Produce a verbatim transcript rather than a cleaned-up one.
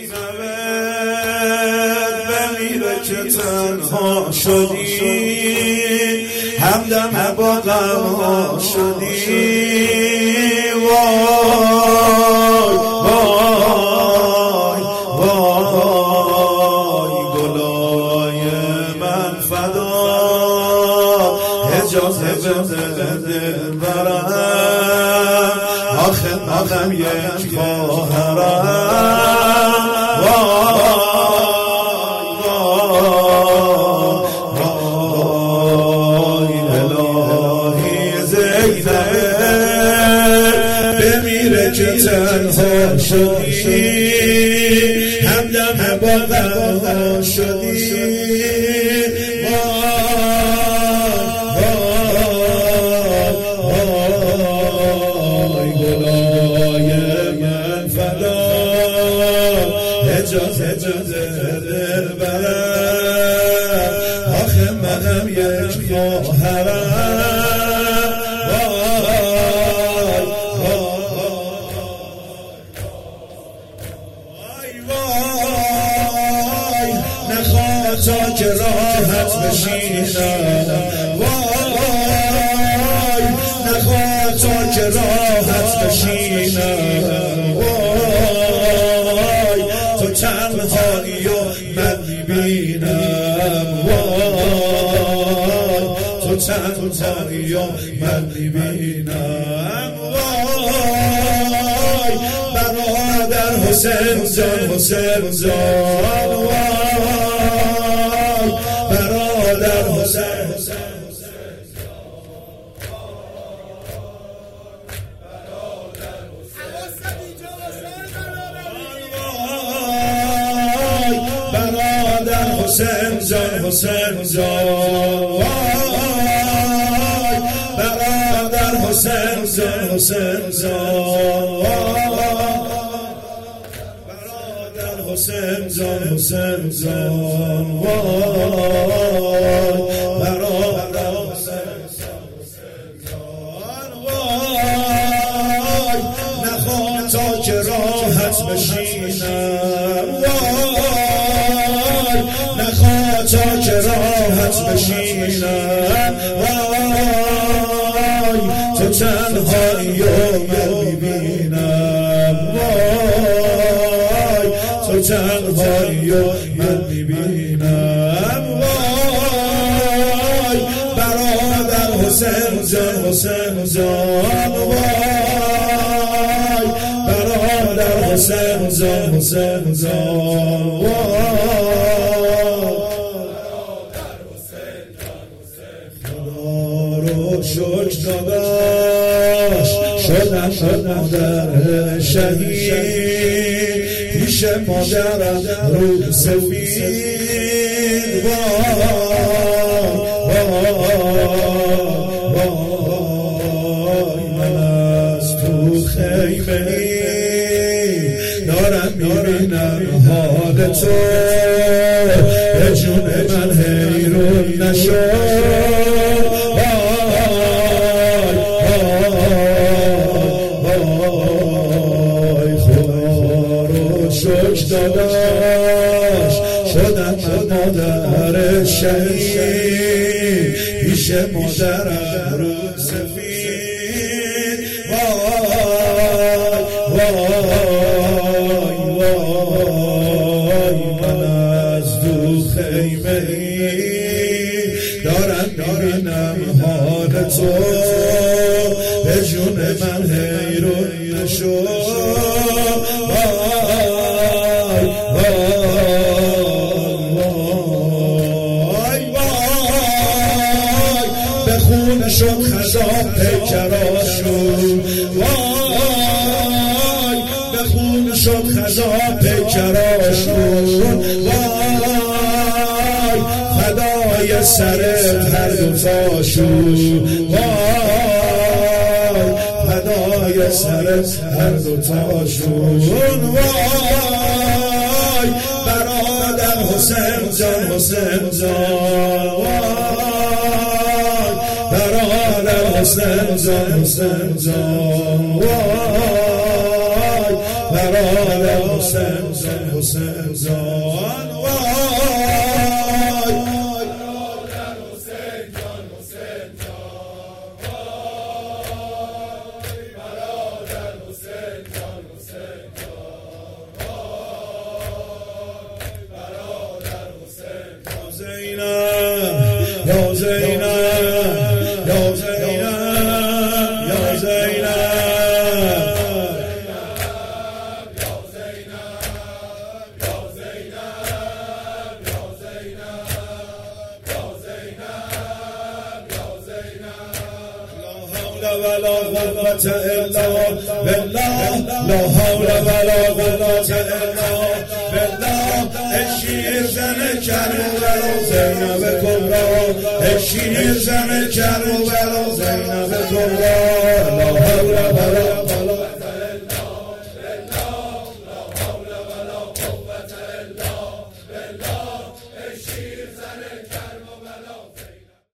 زینبه بمیره که تنها شدی، همدم با غمها شدی. وای وای وای گلای من فدا، اجازه بده دل برم، آخه منم یک خواهرم. وای وای الهی زینبه بمیره که تنها شدی، همدم با غمها شدی. اجازه دل برم، آخه منم یک خواهرم. وای وای نخواه تا که راحت بشینم، وای نخواه تا که راحت بشینم. تنهایی و من میبینم، وای تو تنهایی و من میبینم. وای برادر حسین جان حسین جان، وای برادر حسین حسین حسین جان حسین جان، وای برادر حسین جان حسین جان، برادر حسین جان حسین جان، وای برادر حسین جان حسین جان. وای نخواه تا که راحت بشینم، نخواه تا که راحت بشینم. وای تو تنهایی و من میبینم، وای تو تنهایی و من میبینم. وای برادر حسین جان حسین جان، وای برادر حسین جان حسین جان. شکر داداش شدم مادر شهید، پیش مادرم رو سفید. وای وای من از تو خیمه دارم میبینم حال تو، به جون من حیرون نشد. شکر داداش شدم مادر شهید، پیش مادرم رو سفید. وای وای وای من از دو خیمه دارم میبینم حال تو، به جون من حیرون نشد. شد خزان پیکراشون، وای به خون شد خزان پیکراشون. وای فدای سر هر دوتاشون، وای فدای سر هر دوتاشون. وای برادر حسین جان حسین جان، برادر حسین جان حسین جان، وای برادر حسین جان حسین جان وای برادر حسین جان حسین جان وای برادر حسین جان حسین جان وای برادر حسین جان زینب یا زینب یا زینب یا زینب ولا قوة إلا بالله لا حول ولا قوة إلا بالله الشیر زن کربلا زینب کبرا الشیر زن کربلا زینب کبرا لا حول ولا قوة إلا بالله لا حول ولا قوة إلا بالله الشیر زن کربلا